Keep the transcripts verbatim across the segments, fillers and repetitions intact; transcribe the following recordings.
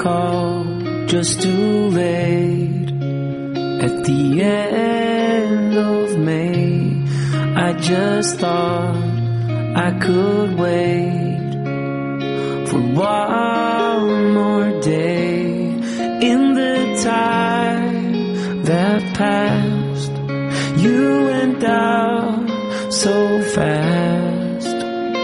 called just too late. At the end of May, I just thought I could wait for one more day. In the time that passed, you went out so fast.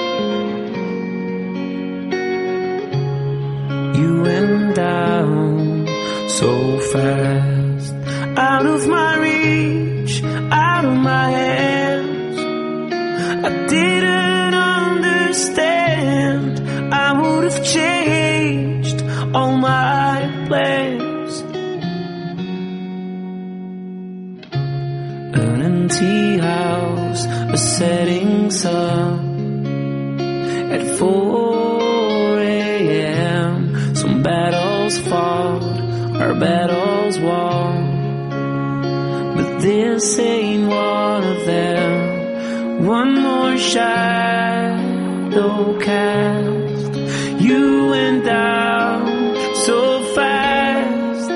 You went down so fast. Out of my reach, out of my hands. I didn't understand. I would have changed all my plans. An empty house, a setting sun. At four a.m. some battles fought, our battles won. But this ain't one of them. One more shadow cast. You went down so fast.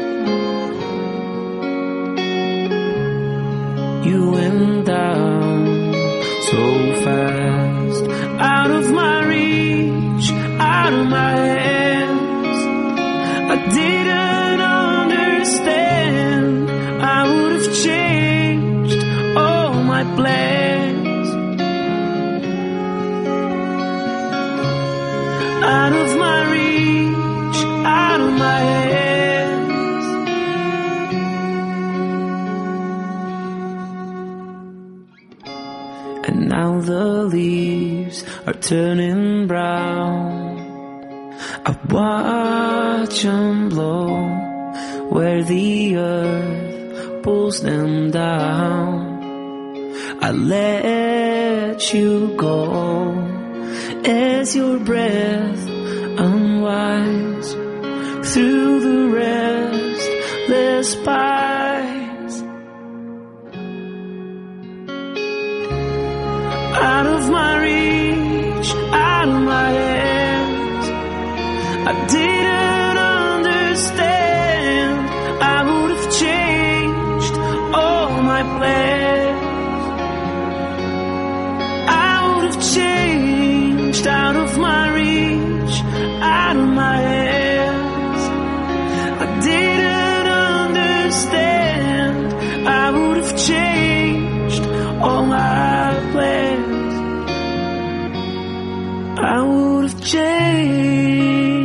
You went down so fast. Out of my reach, out of my hands. I didn't understand. I would have changed all my plans. Out of my reach, out of my hands. And now the leaves are turning brown. I watch them blow where the earth pulls them down. I let you go as your breath unwinds through the restless pines. Out of my reach, out of my hands. I didn't understand. I would have changed all my plans. I would have changed. Out of my reach, out of my hands. I didn't understand. I would have changed all my plans. I would have changed.